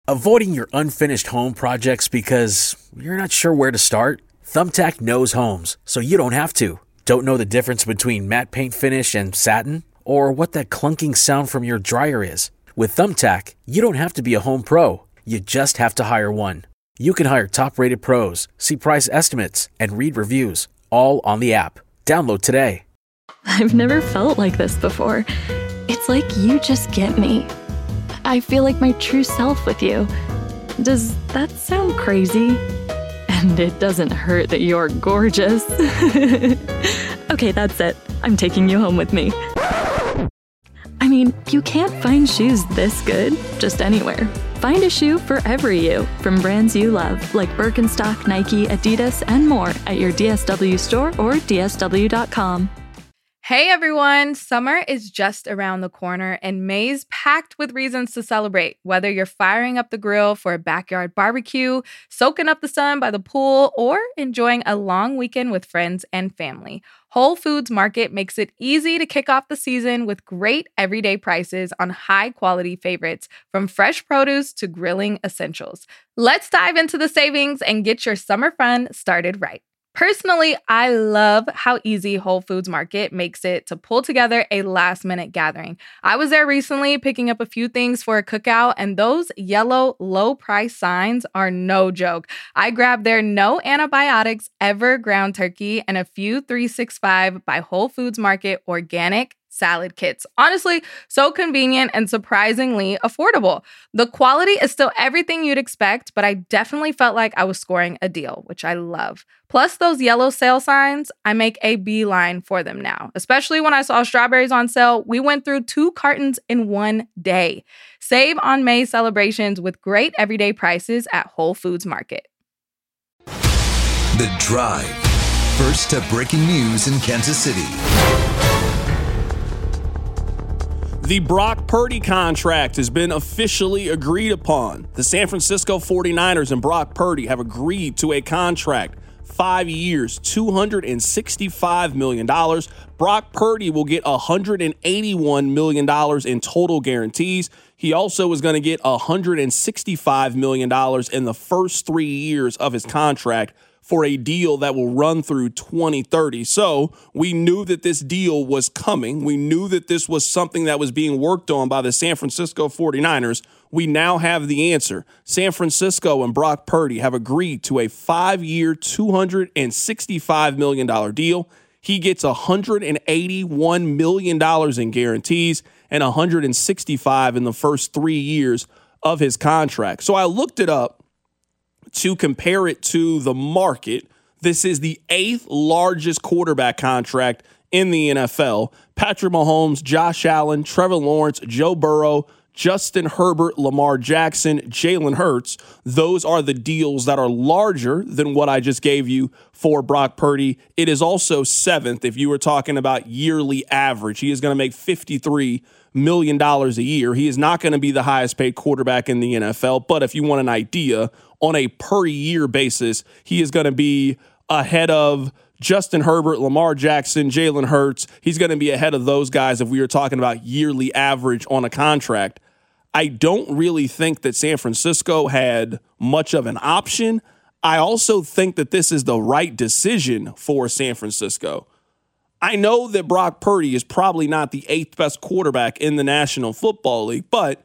Avoiding your unfinished home projects because you're not sure where to start? Thumbtack knows homes, so you don't have to. Don't know the difference between matte paint finish and satin? Or what that clunking sound from your dryer is? With Thumbtack, you don't have to be a home pro. You just have to hire one. You can hire top-rated pros, see price estimates, and read reviews, all on the app. Download today. I've never felt like this before. It's like you just get me. I feel like my true self with you. Does that sound crazy? And it doesn't hurt that you're gorgeous. Okay, that's it. I'm taking you home with me. I mean, you can't find shoes this good just anywhere. Find a shoe for every you from brands you love, like Birkenstock, Nike, Adidas, and more at your DSW store or DSW.com. Hey everyone, summer is just around the corner and May's packed with reasons to celebrate. Whether you're firing up the grill for a backyard barbecue, soaking up the sun by the pool, or enjoying a long weekend with friends and family, Whole Foods Market makes it easy to kick off the season with great everyday prices on high-quality favorites, from fresh produce to grilling essentials. Let's dive into the savings and get your summer fun started right. Personally, I love how easy Whole Foods Market makes it to pull together a last-minute gathering. I was there recently picking up a few things for a cookout, and those yellow low-price signs are no joke. I grabbed their no antibiotics ever ground turkey and a few 365 by Whole Foods Market organic salad kits. Honestly, so convenient and surprisingly affordable. The quality is still everything you'd expect, but I definitely felt like I was scoring a deal, which I love. Plus those yellow sale signs, I make a beeline for them now. Especially when I saw strawberries on sale, we went through 2 cartons in one day. Save on May celebrations with great everyday prices at Whole Foods Market. The Drive. First to breaking news in Kansas City. The Brock Purdy contract has been officially agreed upon. The San Francisco 49ers and Brock Purdy have agreed to a contract, 5 years, $265 million. Brock Purdy will get $181 million in total guarantees. He also is going to get $165 million in the first 3 years of his contract, for a deal that will run through 2030. So we knew that this deal was coming. We knew that this was something that was being worked on by the San Francisco 49ers. We now have the answer. San Francisco and Brock Purdy have agreed to a 5-year, $265 million deal. He gets $181 million in guarantees and $165 in the first 3 years of his contract. So I looked it up to compare it to the market. This is the 8th largest quarterback contract in the NFL. Patrick Mahomes, Josh Allen, Trevor Lawrence, Joe Burrow, Justin Herbert, Lamar Jackson, Jalen Hurts. Those are the deals that are larger than what I just gave you for Brock Purdy. It is also 7th if you were talking about yearly average. He is going to make $53 million a year. He is not going to be the highest paid quarterback in the NFL, but if you want an idea, on a per year basis, he is going to be ahead of Justin Herbert, Lamar Jackson, Jalen Hurts. He's going to be ahead of those guys if we were talking about yearly average on a contract. I don't really think that San Francisco had much of an option. I also think that this is the right decision for San Francisco. I know that Brock Purdy is probably not the 8th best quarterback in the National Football League, but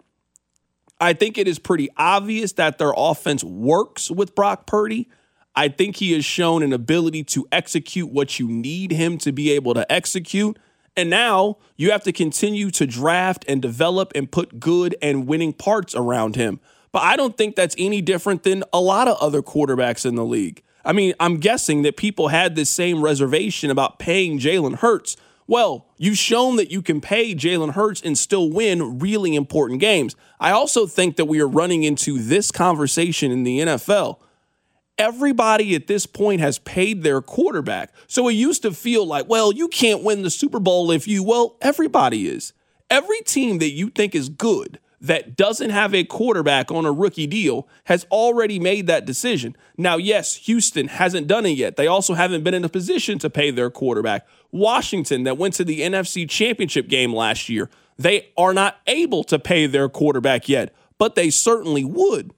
I think it is pretty obvious that their offense works with Brock Purdy. I think he has shown an ability to execute what you need him to be able to execute. And now you have to continue to draft and develop and put good and winning parts around him. But I don't think that's any different than a lot of other quarterbacks in the league. I mean, I'm guessing that people had this same reservation about paying Jalen Hurts. Well, you've shown that you can pay Jalen Hurts and still win really important games. I also think that we are running into this conversation in the NFL. Everybody at this point has paid their quarterback. So it used to feel like, well, you can't win the Super Bowl if you, well, everybody is. Every team that you think is good that doesn't have a quarterback on a rookie deal has already made that decision. Now, yes, Houston hasn't done it yet. They also haven't been in a position to pay their quarterback. Washington, that went to the NFC Championship game last year, they are not able to pay their quarterback yet. but they certainly would.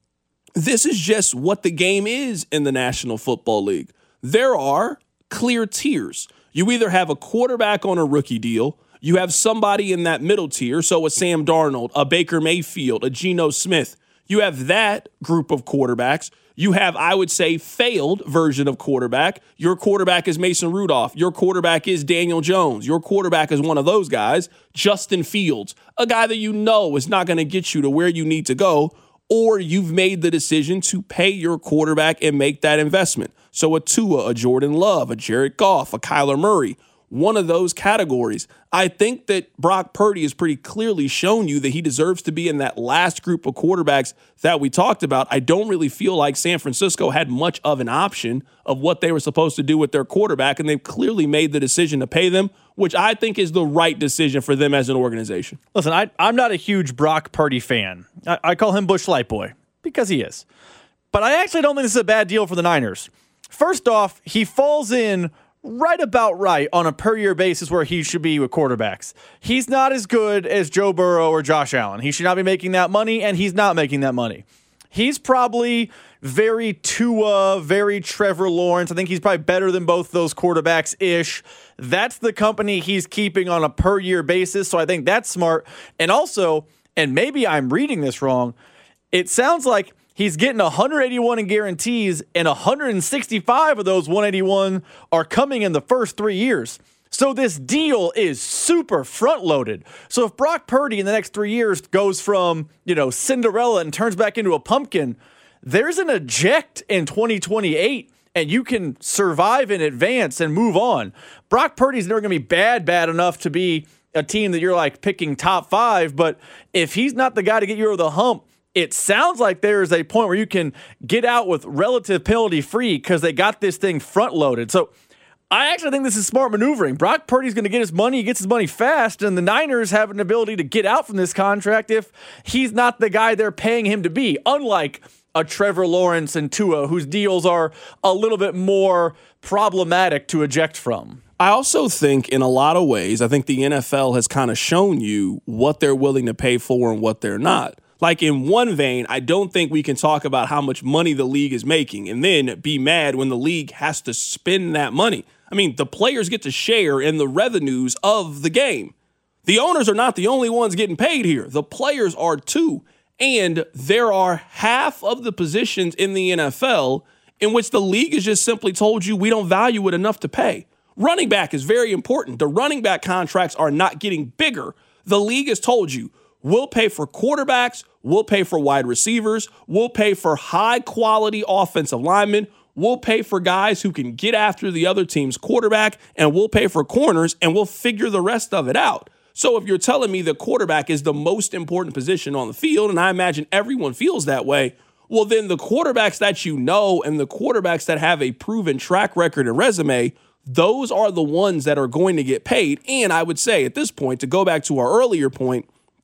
This is just what the game is in the National Football League. There are clear tiers. You either have a quarterback on a rookie deal, you have somebody in that middle tier, so a Sam Darnold, a Baker Mayfield, a Geno Smith. You have that group of quarterbacks. You have, I would say, failed version of quarterback. Your quarterback is Mason Rudolph. Your quarterback is Daniel Jones. Your quarterback is one of those guys, Justin Fields, a guy that you know is not going to get you to where you need to go, or you've made the decision to pay your quarterback and make that investment. So a Tua, a Jordan Love, a Jared Goff, a Kyler Murray, one of those categories. I think that Brock Purdy has pretty clearly shown you that he deserves to be in that last group of quarterbacks that we talked about. I don't really feel like San Francisco had much of an option of what they were supposed to do with their quarterback, and they've clearly made the decision to pay them, which I think is the right decision for them as an organization. Listen, I'm not a huge Brock Purdy fan. I call him Bush Light Boy because he is. But I actually don't think this is a bad deal for the Niners. First off, he falls in right about right on a per-year basis where he should be with quarterbacks. He's not as good as Joe Burrow or Josh Allen. He should not be making that money, and he's not making that money. He's probably very Tua, very Trevor Lawrence. I think he's probably better than both those quarterbacks-ish. That's the company he's keeping on a per-year basis, so I think that's smart. And also, and maybe I'm reading this wrong, it sounds like he's getting 181 in guarantees, and 165 of those 181 are coming in the first 3 years. So this deal is super front-loaded. So if Brock Purdy in the next 3 years goes from, Cinderella and turns back into a pumpkin, there's an eject in 2028, and you can survive in advance and move on. Brock Purdy's never going to be bad enough to be a team that you're like picking top 5, but if he's not the guy to get you over the hump, it sounds like there is a point where you can get out with relative penalty free because they got this thing front loaded. So I actually think this is smart maneuvering. Brock Purdy's going to get his money. He gets his money fast, and the Niners have an ability to get out from this contract if he's not the guy they're paying him to be, unlike a Trevor Lawrence and Tua, whose deals are a little bit more problematic to eject from. I also think in a lot of ways, I think the NFL has kind of shown you what they're willing to pay for and what they're not. Like in one vein, I don't think we can talk about how much money the league is making and then be mad when the league has to spend that money. I mean, the players get to share in the revenues of the game. The owners are not the only ones getting paid here. The players are too. And there are half of the positions in the NFL in which the league has just simply told you we don't value it enough to pay. Running back is very important. The running back contracts are not getting bigger. The league has told you, we'll pay for quarterbacks, we'll pay for wide receivers, we'll pay for high-quality offensive linemen, we'll pay for guys who can get after the other team's quarterback, and we'll pay for corners, and we'll figure the rest of it out. So if you're telling me the quarterback is the most important position on the field, and I imagine everyone feels that way, well, then the quarterbacks that you know and the quarterbacks that have a proven track record and resume, those are the ones that are going to get paid. And I would say at this point, to go back to our earlier point,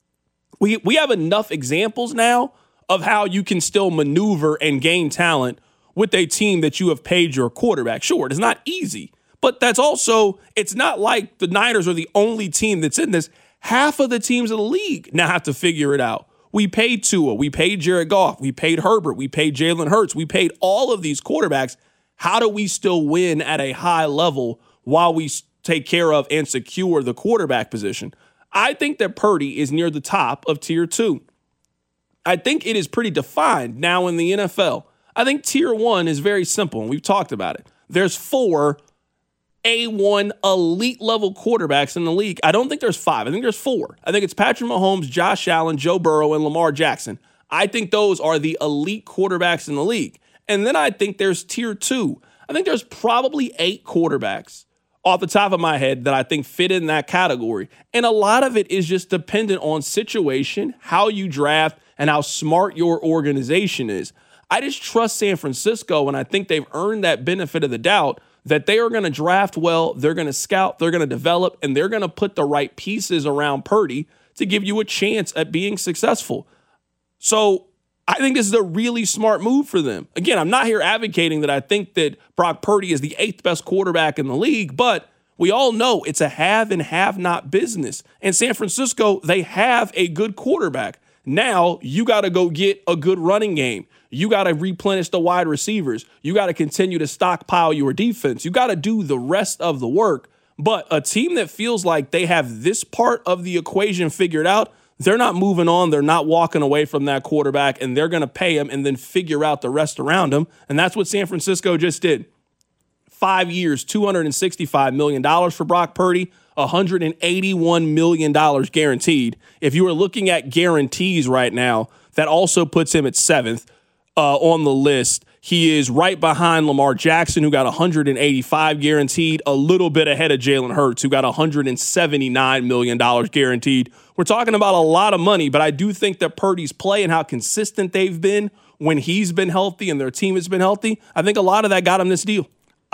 we have enough examples now of how you can still maneuver and gain talent with a team that you have paid your quarterback. Sure, it's not easy, but that's also, it's not like the Niners are the only team that's in this. Half of the teams in the league now have to figure it out. We paid Tua, we paid Jared Goff, we paid Herbert, we paid Jalen Hurts, we paid all of these quarterbacks. How do we still win at a high level while we take care of and secure the quarterback position? I think that Purdy is near the top of tier 2. I think it is pretty defined now in the NFL. I think tier 1 is very simple, and we've talked about it. There's 4 A1 elite level quarterbacks in the league. I don't think there's 5. I think there's 4. I think it's Patrick Mahomes, Josh Allen, Joe Burrow, and Lamar Jackson. I think those are the elite quarterbacks in the league. And then I think there's tier 2. I think there's probably 8 quarterbacks off the top of my head that I think fit in that category. And a lot of it is just dependent on situation, how you draft, and how smart your organization is. I just trust San Francisco, and I think they've earned that benefit of the doubt that they are going to draft well, they're going to scout, they're going to develop, and they're going to put the right pieces around Purdy to give you a chance at being successful. So I think this is a really smart move for them. Again, I'm not here advocating that I think that Brock Purdy is the 8th best quarterback in the league, but we all know it's a have and have not business. And San Francisco, they have a good quarterback. Now you got to go get a good running game. You got to replenish the wide receivers. You got to continue to stockpile your defense. You got to do the rest of the work. But a team that feels like they have this part of the equation figured out, they're not moving on. They're not walking away from that quarterback, and they're going to pay him and then figure out the rest around him. And that's what San Francisco just did. 5 years, $265 million for Brock Purdy, $181 million guaranteed. If you are looking at guarantees right now, that also puts him at 7th on the list. He is right behind Lamar Jackson, who got $185 guaranteed, a little bit ahead of Jalen Hurts, who got $179 million guaranteed. We're talking about a lot of money, but I do think that Purdy's play and how consistent they've been when he's been healthy and their team has been healthy, I think a lot of that got him this deal.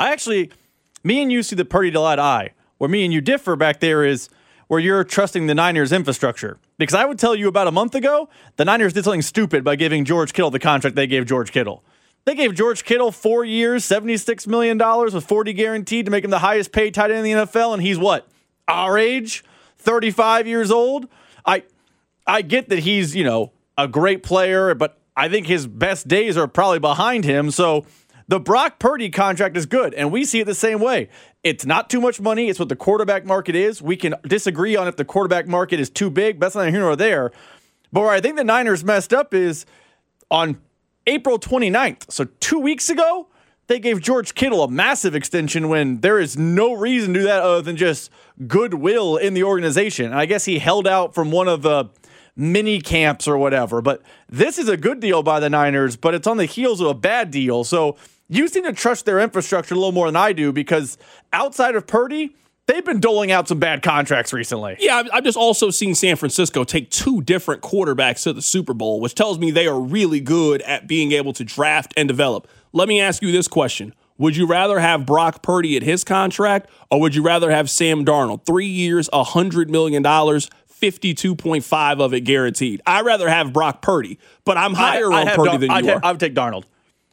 Me and you see the Purdy deal eye to eye. Where me and you differ back there is where you're trusting the Niners infrastructure. Because I would tell you about a month ago, the Niners did something stupid by giving George Kittle the contract they gave George Kittle. They gave George Kittle 4 years, $76 million with $40 guaranteed to make him the highest paid tight end in the NFL. And he's what? Our age? 35 years old? I get that he's, a great player, but I think his best days are probably behind him. So the Brock Purdy contract is good, and we see it the same way. It's not too much money. It's what the quarterback market is. We can disagree on if the quarterback market is too big. That's neither here nor there. But where I think the Niners messed up is on April 29th, so 2 weeks ago, they gave George Kittle a massive extension when there is no reason to do that other than just goodwill in the organization. And I guess he held out from one of the mini camps or whatever. But this is a good deal by the Niners, but it's on the heels of a bad deal. So you seem to trust their infrastructure a little more than I do, because outside of Purdy, they've been doling out some bad contracts recently. Yeah, I've just also seen San Francisco take 2 different quarterbacks to the Super Bowl, which tells me they are really good at being able to draft and develop. Let me ask you this question. Would you rather have Brock Purdy at his contract, or would you rather have Sam Darnold? 3 years, $100 million, 52.5 of it guaranteed. I'd rather have Brock Purdy, but I'm higher on Purdy than you are. I would take Darnold.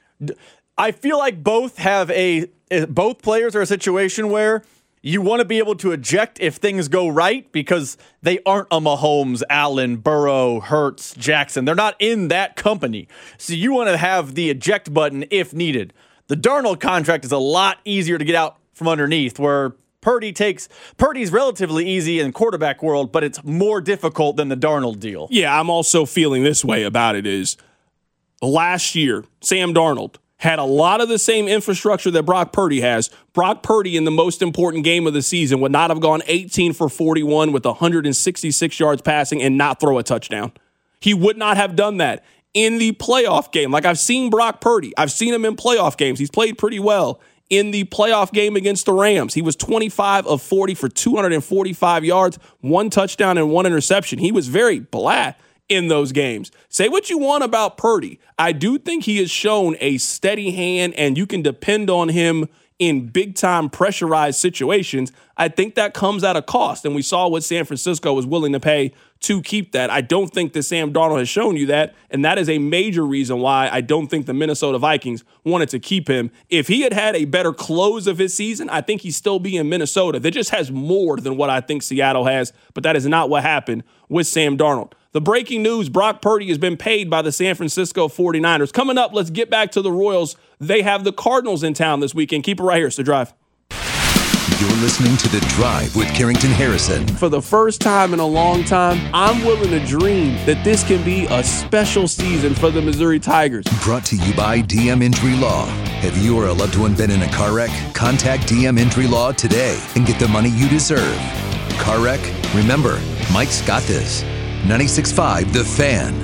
I feel like both players are a situation where you want to be able to eject if things go right, because they aren't a Mahomes, Allen, Burrow, Hurts, Jackson. They're not in that company. So you want to have the eject button if needed. The Darnold contract is a lot easier to get out from underneath, where Purdy's relatively easy in quarterback world, but it's more difficult than the Darnold deal. Yeah, I'm also feeling this way about it is last year, Sam Darnold had a lot of the same infrastructure that Brock Purdy has. Brock Purdy in the most important game of the season would not have gone 18 for 41 with 166 yards passing and not throw a touchdown. He would not have done that in the playoff game. Like, I've seen Brock Purdy. I've seen him in playoff games. He's played pretty well. In the playoff game against the Rams, he was 25 of 40 for 245 yards, 1 touchdown and 1 interception. He was very blah in those games. Say what you want about Purdy. I do think he has shown a steady hand, and you can depend on him in big-time pressurized situations. I think that comes at a cost, and we saw what San Francisco was willing to pay to keep that. I don't think that Sam Darnold has shown you that, and that is a major reason why I don't think the Minnesota Vikings wanted to keep him. If he had had a better close of his season, I think he'd still be in Minnesota. That just has more than what I think Seattle has, but that is not what happened with Sam Darnold. The breaking news, Brock Purdy has been paid by the San Francisco 49ers. Coming up, let's get back to the Royals. They have the Cardinals in town this weekend. Keep it right here. It's The Drive. You're listening to The Drive with Carrington Harrison. For the first time in a long time, I'm willing to dream that this can be a special season for the Missouri Tigers. Brought to you by DM Injury Law. Have you or a loved one been in a car wreck? Contact DM Injury Law today and get the money you deserve. Car wreck? Remember, Mike's got this. 96.5 The Fan.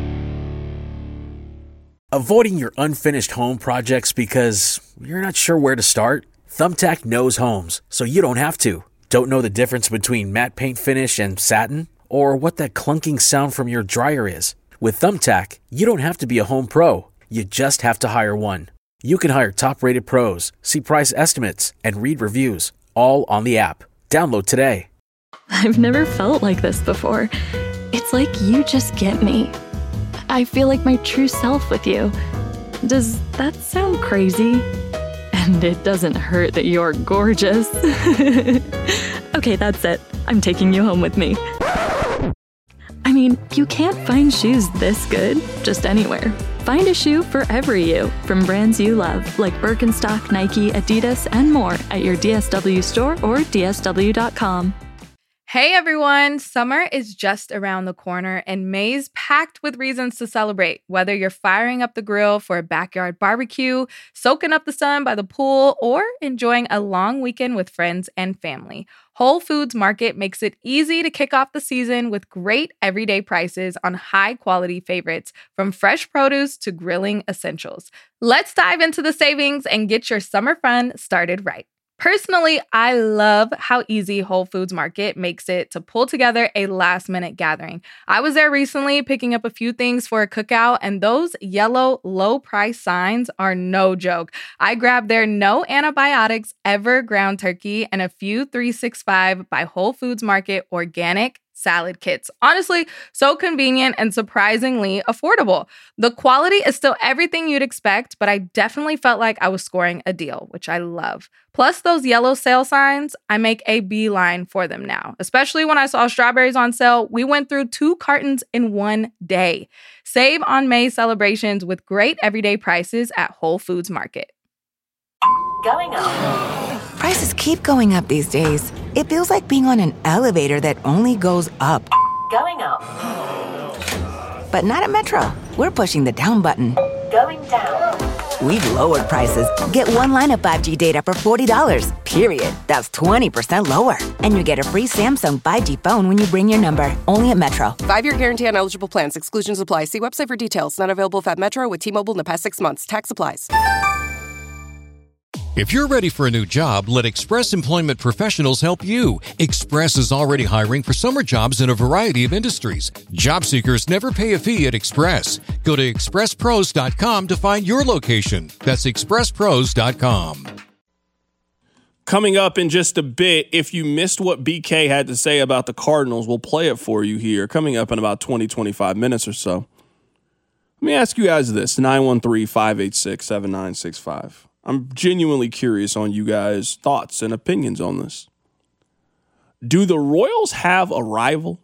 Avoiding your unfinished home projects because you're not sure where to start? Thumbtack knows homes, so you don't have to. Don't know the difference between matte paint finish and satin? Or what that clunking sound from your dryer is? With Thumbtack, you don't have to be a home pro. You just have to hire one. You can hire top-rated pros, see price estimates, and read reviews, all on the app. Download today. I've never felt like this before. It's like you just get me. I feel like my true self with you. Does that sound crazy? And it doesn't hurt that you're gorgeous. Okay, that's it. I'm taking you home with me. I mean, you can't find shoes this good just anywhere. Find a shoe for every you, from brands you love, like Birkenstock, Nike, Adidas, and more at your DSW store or dsw.com. Hey everyone, summer is just around the corner and May's packed with reasons to celebrate. Whether you're firing up the grill for a backyard barbecue, soaking up the sun by the pool, or enjoying a long weekend with friends and family, Whole Foods Market makes it easy to kick off the season with great everyday prices on high-quality favorites, from fresh produce to grilling essentials. Let's dive into the savings and get your summer fun started right. Personally, I love how easy Whole Foods Market makes it to pull together a last-minute gathering. I was there recently picking up a few things for a cookout, and those yellow low-price signs are no joke. I grabbed their no antibiotics ever ground turkey and a few 365 by Whole Foods Market organic salad kits. Honestly, so convenient and surprisingly affordable. The quality is still everything you'd expect, but I definitely felt like I was scoring a deal, which I love. Plus, those yellow sale signs, I make a beeline for them now. Especially when I saw strawberries on sale, we went through 2 cartons in one day. Save on May celebrations with great everyday prices at Whole Foods Market. Going up. Prices keep going up these days. It feels like being on an elevator that only goes up. Going up. But not at Metro. We're pushing the down button. Going down. We've lowered prices. Get one line of 5G data for $40, period. That's 20% lower. And you get a free Samsung 5G phone when you bring your number. Only at Metro. 5-year guarantee on eligible plans. Exclusions apply. See website for details. Not available at Metro with T-Mobile in the past 6 months. Tax applies. If you're ready for a new job, let Express Employment Professionals help you. Express is already hiring for summer jobs in a variety of industries. Job seekers never pay a fee at Express. Go to expresspros.com to find your location. That's expresspros.com. Coming up in just a bit, if you missed what BK had to say about the Cardinals, we'll play it for you here, coming up in about 20-25 minutes or so. Let me ask you guys this, 913-586-7965. I'm genuinely curious on you guys' thoughts and opinions on this. Do the Royals have a rival?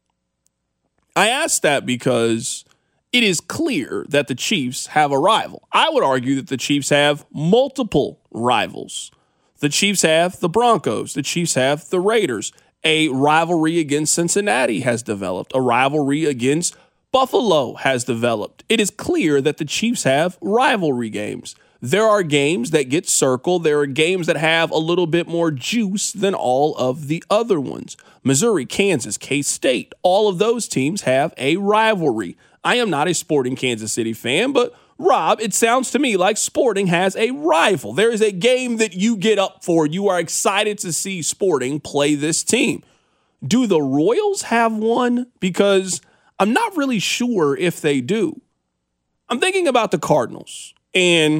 I ask that because it is clear that the Chiefs have a rival. I would argue that the Chiefs have multiple rivals. The Chiefs have the Broncos. The Chiefs have the Raiders. A rivalry against Cincinnati has developed. A rivalry against Buffalo has developed. It is clear that the Chiefs have rivalry games. There are games that get circled. There are games that have a little bit more juice than all of the other ones. Missouri, Kansas, K-State, all of those teams have a rivalry. I am not a Sporting Kansas City fan, but Rob, it sounds to me like Sporting has a rival. There is a game that you get up for. You are excited to see Sporting play this team. Do the Royals have one? Because I'm not really sure if they do. I'm thinking about the Cardinals, and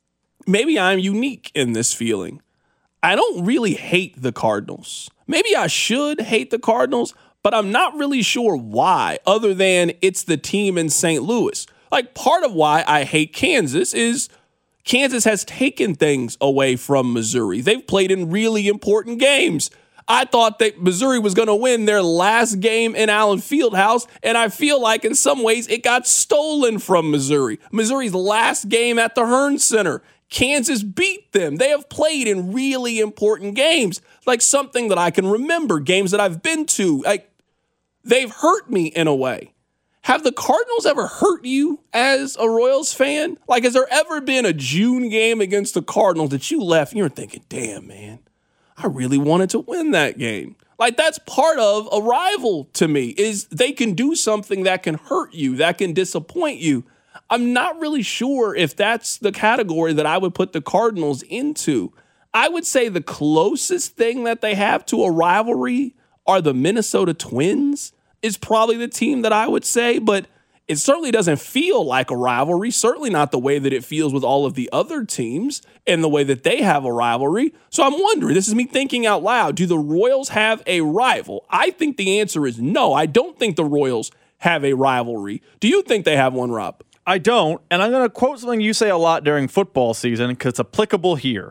maybe I'm unique in this feeling. I don't really hate the Cardinals. Maybe I should hate the Cardinals, but I'm not really sure why, other than it's the team in St. Louis. Like, part of why I hate Kansas is Kansas has taken things away from Missouri. They've played in really important games. I thought that Missouri was going to win their last game in Allen Fieldhouse, and I feel like in some ways it got stolen from Missouri. Missouri's last game at the Hearn Center, Kansas beat them. They have played in really important games, like something that I can remember, games that I've been to. Like, they've hurt me in a way. Have the Cardinals ever hurt you as a Royals fan? Like, has there ever been a June game against the Cardinals that you left and you're thinking, damn, man, I really wanted to win that game? Like, that's part of a rival to me, is they can do something that can hurt you, that can disappoint you. I'm not really sure if that's the category that I would put the Cardinals into. I would say the closest thing that they have to a rivalry are the Minnesota Twins, is probably the team that I would say, but it certainly doesn't feel like a rivalry, certainly not the way that it feels with all of the other teams and the way that they have a rivalry. So I'm wondering, this is me thinking out loud, do the Royals have a rival? I think the answer is no. I don't think the Royals have a rivalry. Do you think they have one, Rob? I don't, and I'm going to quote something you say a lot during football season because it's applicable here.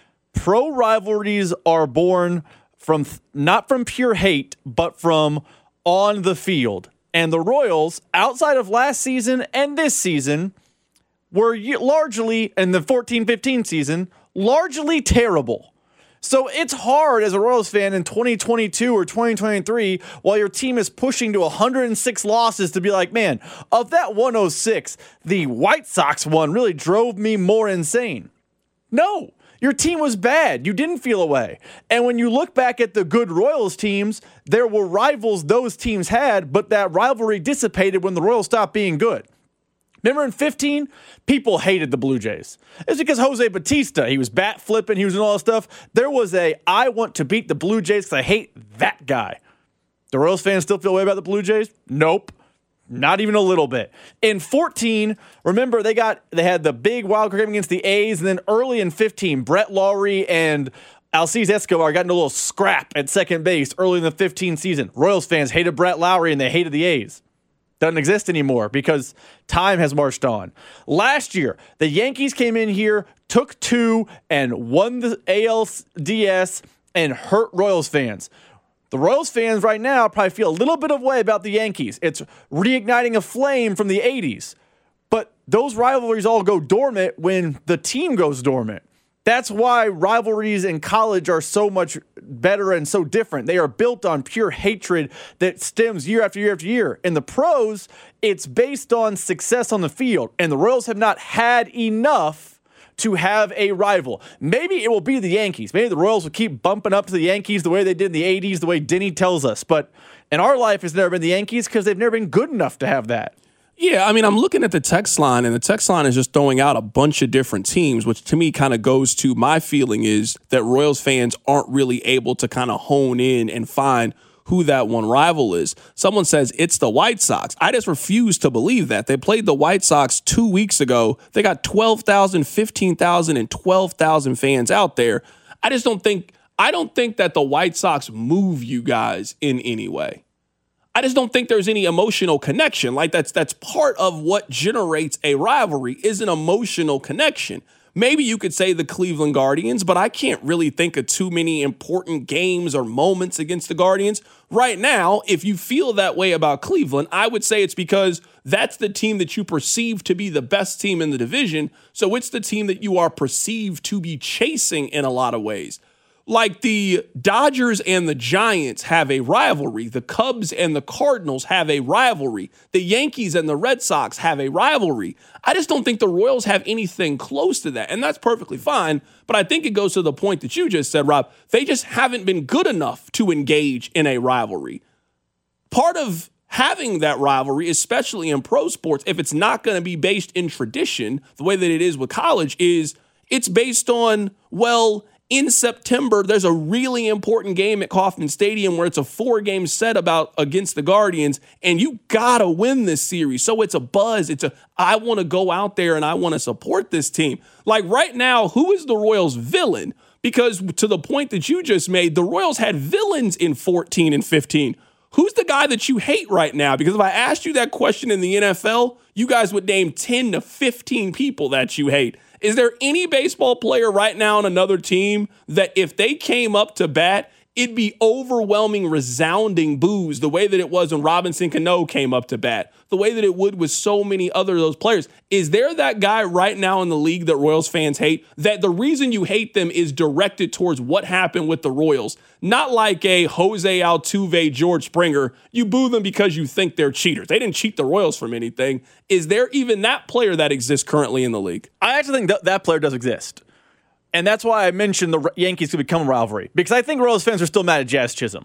Pro rivalries are born from not from pure hate, but from on the field. And the Royals, outside of last season and this season, were largely, in the 14-15 season, largely terrible. So it's hard as a Royals fan in 2022 or 2023, while your team is pushing to 106 losses, to be like, man, of that 106, the White Sox one really drove me more insane. No, your team was bad. You didn't feel away. And when you look back at the good Royals teams, there were rivals those teams had, but that rivalry dissipated when the Royals stopped being good. Remember in 15, people hated the Blue Jays. It's because Jose Bautista, he was bat flipping, he was doing all that stuff. There was I want to beat the Blue Jays because I hate that guy. The Royals fans still feel way about the Blue Jays? Nope. Not even a little bit. In 14, remember they had the big wild card game against the A's, and then early in 15, Brett Lawrie and Alcides Escobar got into a little scrap at second base early in the 15 season. Royals fans hated Brett Lawrie and they hated the A's. Doesn't exist anymore because time has marched on. Last year, the Yankees came in here, took 2, and won the ALDS and hurt Royals fans. The Royals fans right now probably feel a little bit of way about the Yankees. It's reigniting a flame from the 80s. But those rivalries all go dormant when the team goes dormant. That's why rivalries in college are so much better and so different. They are built on pure hatred that stems year after year after year. In the pros, it's based on success on the field. And the Royals have not had enough to have a rival. Maybe it will be the Yankees. Maybe the Royals will keep bumping up to the Yankees the way they did in the 80s, the way Denny tells us. But in our life, it's never been the Yankees because they've never been good enough to have that. Yeah, I mean, I'm looking at the text line, and the text line is just throwing out a bunch of different teams, which to me kind of goes to my feeling is that Royals fans aren't really able to kind of hone in and find who that one rival is. Someone says it's the White Sox. I just refuse to believe that. They played the White Sox 2 weeks ago. They got 12,000, 15,000, and 12,000 fans out there. I don't think that the White Sox move you guys in any way. I just don't think there's any emotional connection. Like that's part of what generates a rivalry is an emotional connection. Maybe you could say the Cleveland Guardians, but I can't really think of too many important games or moments against the Guardians. Right now, if you feel that way about Cleveland, I would say it's because that's the team that you perceive to be the best team in the division. So it's the team that you are perceived to be chasing in a lot of ways. Like the Dodgers and the Giants have a rivalry. The Cubs and the Cardinals have a rivalry. The Yankees and the Red Sox have a rivalry. I just don't think the Royals have anything close to that, and that's perfectly fine. But I think it goes to the point that you just said, Rob. They just haven't been good enough to engage in a rivalry. Part of having that rivalry, especially in pro sports, if it's not going to be based in tradition, the way that it is with college, is it's based on, well, in September, there's a really important game at Kauffman Stadium where it's a 4-game set against the Guardians, and you gotta win this series. So it's a buzz. I want to go out there and I want to support this team. Like right now, who is the Royals' villain? Because to the point that you just made, the Royals had villains in 14 and 15. Who's the guy that you hate right now? Because if I asked you that question in the NFL, you guys would name 10 to 15 people that you hate. Is there any baseball player right now on another team that if they came up to bat, it'd be overwhelming, resounding boos the way that it was when Robinson Cano came up to bat, the way that it would with so many other of those players? Is there that guy right now in the league that Royals fans hate, that the reason you hate them is directed towards what happened with the Royals? Not like a Jose Altuve, George Springer. You boo them because you think they're cheaters. They didn't cheat the Royals from anything. Is there even that player that exists currently in the league? I actually think that player does exist. And that's why I mentioned the Yankees could become a rivalry. Because I think Royals fans are still mad at Jazz Chisholm.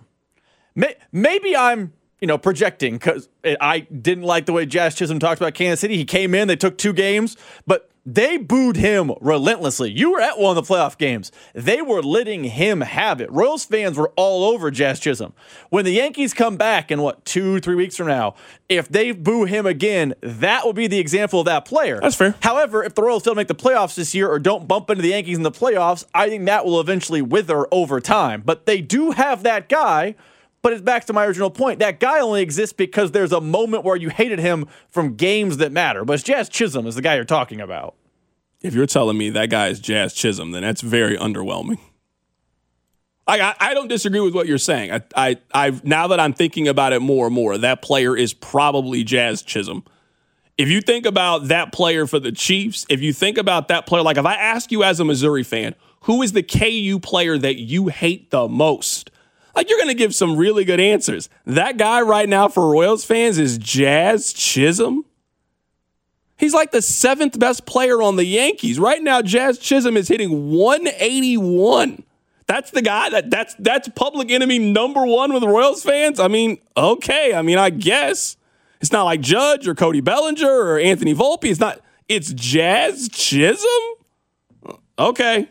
Maybe I'm, projecting because I didn't like the way Jazz Chisholm talked about Kansas City. He came in, they took 2 games, but they booed him relentlessly. You were at one of the playoff games. They were letting him have it. Royals fans were all over Jazz Chisholm. When the Yankees come back in, 2-3 weeks from now, if they boo him again, that will be the example of that player. That's fair. However, if the Royals don't make the playoffs this year or don't bump into the Yankees in the playoffs, I think that will eventually wither over time. But they do have that guy. But it's back to my original point. That guy only exists because there's a moment where you hated him from games that matter. But Jazz Chisholm is the guy you're talking about. If you're telling me that guy is Jazz Chisholm, then that's very underwhelming. I don't disagree with what you're saying. I've now that I'm thinking about it more and more, that player is probably Jazz Chisholm. If you think about that player for the Chiefs, if you think about that player, like if I ask you as a Missouri fan, who is the KU player that you hate the most? Like, you're going to give some really good answers. That guy right now for Royals fans is Jazz Chisholm. He's like the 7th best player on the Yankees. Right now, Jazz Chisholm is hitting 181. That's the guy that's public enemy number 1 with Royals fans. I mean, okay. I mean, I guess it's not like Judge or Cody Bellinger or Anthony Volpe. It's Jazz Chisholm. Okay.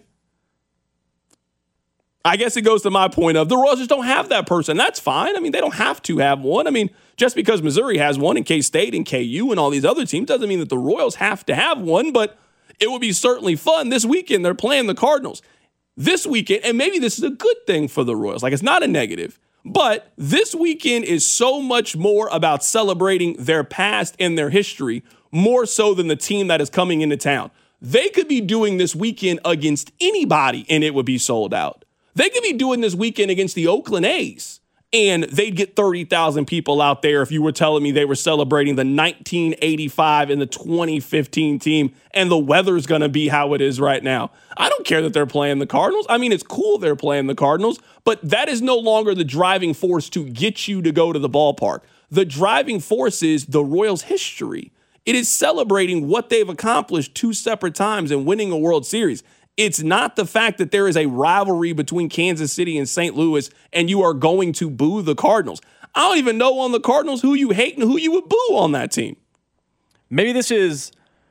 I guess it goes to my point of the Royals just don't have that person. That's fine. I mean, they don't have to have one. I mean, just because Missouri has one and K-State and KU and all these other teams doesn't mean that the Royals have to have one, but it would be certainly fun. This weekend, they're playing the Cardinals. This weekend, and maybe this is a good thing for the Royals. Like, it's not a negative. But this weekend is so much more about celebrating their past and their history, more so than the team that is coming into town. They could be doing this weekend against anybody, and it would be sold out. They could be doing this weekend against the Oakland A's, and they'd get 30,000 people out there if you were telling me they were celebrating the 1985 and the 2015 team, and the weather's going to be how it is right now. I don't care that they're playing the Cardinals. I mean, it's cool they're playing the Cardinals, but that is no longer the driving force to get you to go to the ballpark. The driving force is the Royals' history. It is celebrating what they've accomplished 2 separate times and winning a World Series. It's not the fact that there is a rivalry between Kansas City and St. Louis and you are going to boo the Cardinals. I don't even know on the Cardinals who you hate and who you would boo on that team. Maybe this is,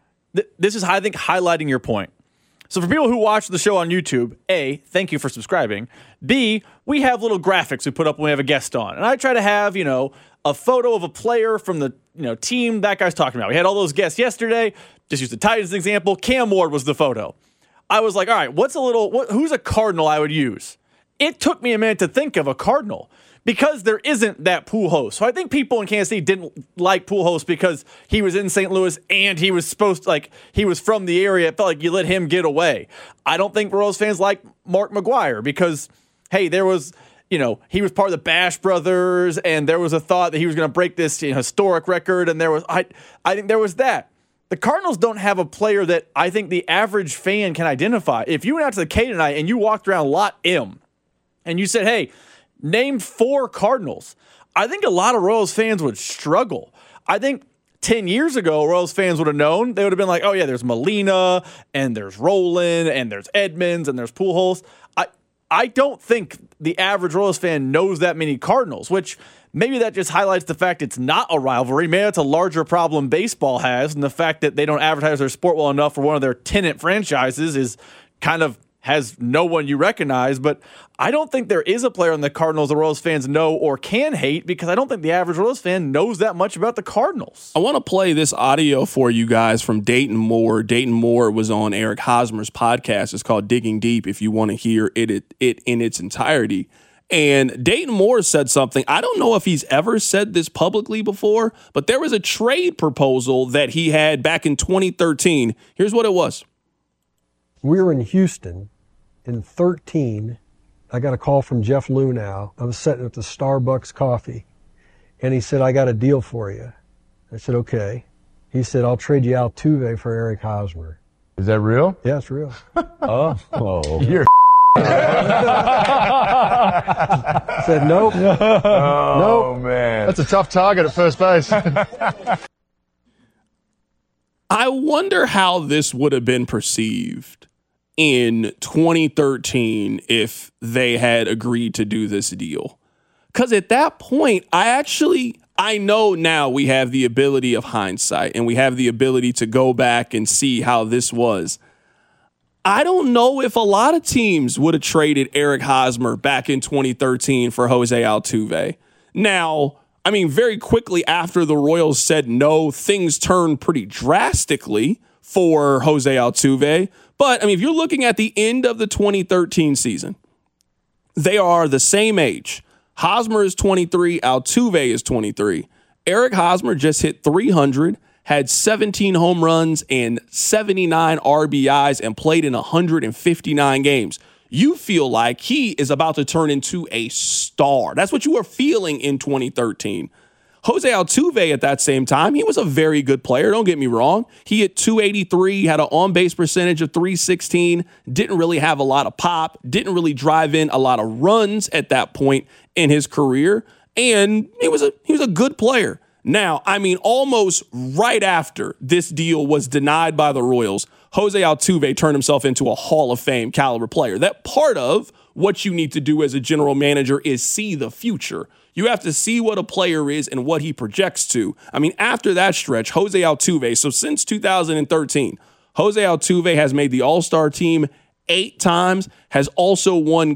I think, highlighting your point. So for people who watch the show on YouTube, A, thank you for subscribing. B, we have little graphics we put up when we have a guest on. And I try to have, a photo of a player from the team that guy's talking about. We had all those guests yesterday. Just use the Titans as an example. Cam Ward was the photo. I was like, all right, who's a Cardinal I would use? It took me a minute to think of a Cardinal because there isn't that Pujols. So I think people in Kansas City didn't like Pujols because he was in St. Louis and he was he was from the area. It felt like you let him get away. I don't think Royals fans like Mark McGwire because, hey, there was, he was part of the Bash Brothers and there was a thought that he was going to break this historic record. And I think there was that. The Cardinals don't have a player that I think the average fan can identify. If you went out to the K tonight and you walked around Lot M and you said, hey, name 4 Cardinals, I think a lot of Royals fans would struggle. I think 10 years ago, Royals fans would have known. They would have been like, oh, yeah, there's Molina and there's Roland and there's Edmonds and there's Pujols. I don't think the average Royals fan knows that many Cardinals, which maybe that just highlights the fact it's not a rivalry. Maybe that's a larger problem baseball has, and the fact that they don't advertise their sport well enough for one of their tenant franchises is kind of has no one you recognize. But I don't think there is a player in the Cardinals the Royals fans know or can hate because I don't think the average Royals fan knows that much about the Cardinals. I want to play this audio for you guys from Dayton Moore. Dayton Moore was on Eric Hosmer's podcast. It's called Digging Deep if you want to hear it in its entirety. And Dayton Moore said something. I don't know if he's ever said this publicly before, but there was a trade proposal that he had back in 2013. Here's what it was. We were in Houston in 2013. I got a call from Jeff Luhnow. I was sitting at the Starbucks coffee, and he said, I got a deal for you. I said, okay. He said, I'll trade you Altuve for Eric Hosmer. Is that real? Yeah, it's real. Oh, you're said, nope. Oh, nope. Man. That's a tough target at first base. I wonder how this would have been perceived in 2013 if they had agreed to do this deal. Because at that point, I know now we have the ability of hindsight and we have the ability to go back and see how this was. I don't know if a lot of teams would have traded Eric Hosmer back in 2013 for Jose Altuve. Now, I mean, very quickly after the Royals said no, things turned pretty drastically for Jose Altuve. But, I mean, if you're looking at the end of the 2013 season, they are the same age. Hosmer is 23, Altuve is 23. Eric Hosmer just hit 300, had 17 home runs and 79 RBIs and played in 159 games. You feel like he is about to turn into a star. That's what you were feeling in 2013. Jose Altuve at that same time, he was a very good player. Don't get me wrong. He hit 283, had an on-base percentage of 316, didn't really have a lot of pop, didn't really drive in a lot of runs at that point in his career, and he was a good player. Now, I mean, almost right after this deal was denied by the Royals, Jose Altuve turned himself into a Hall of Fame caliber player. That part of what you need to do as a general manager is see the future. You have to see what a player is and what he projects to. I mean, after that stretch, Jose Altuve, so since 2013, Jose Altuve has made the All-Star team 8 times, has also won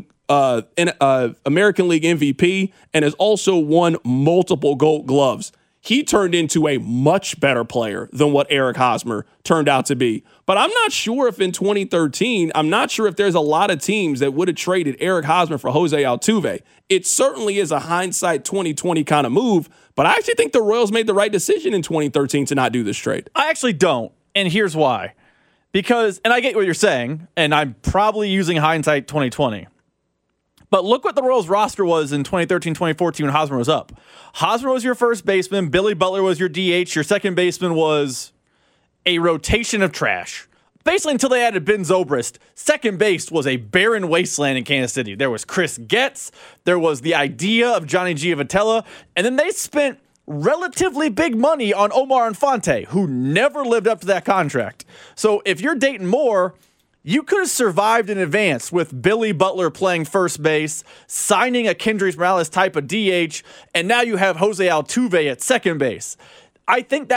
American League MVP, and has also won multiple Gold Gloves. He turned into a much better player than what Eric Hosmer turned out to be. But I'm not sure if in 2013, I'm not sure if there's a lot of teams that would have traded Eric Hosmer for Jose Altuve. It certainly is a hindsight 2020 kind of move, but I actually think the Royals made the right decision in 2013 to not do this trade. I actually don't, and here's why. Because, and I get what you're saying, and I'm probably using hindsight 2020. But look what the Royals roster was in 2013-2014 when Hosmer was up. Hosmer was your first baseman. Billy Butler was your DH. Your second baseman was a rotation of trash. Basically, until they added Ben Zobrist, second base was a barren wasteland in Kansas City. There was Chris Getz. There was the idea of Johnny Giavotella. And then they spent relatively big money on Omar Infante, who never lived up to that contract. So if you're Dayton Moore, you could have survived in advance with Billy Butler playing first base, signing a Kendrys Morales type of DH, and now you have Jose Altuve at second base. I think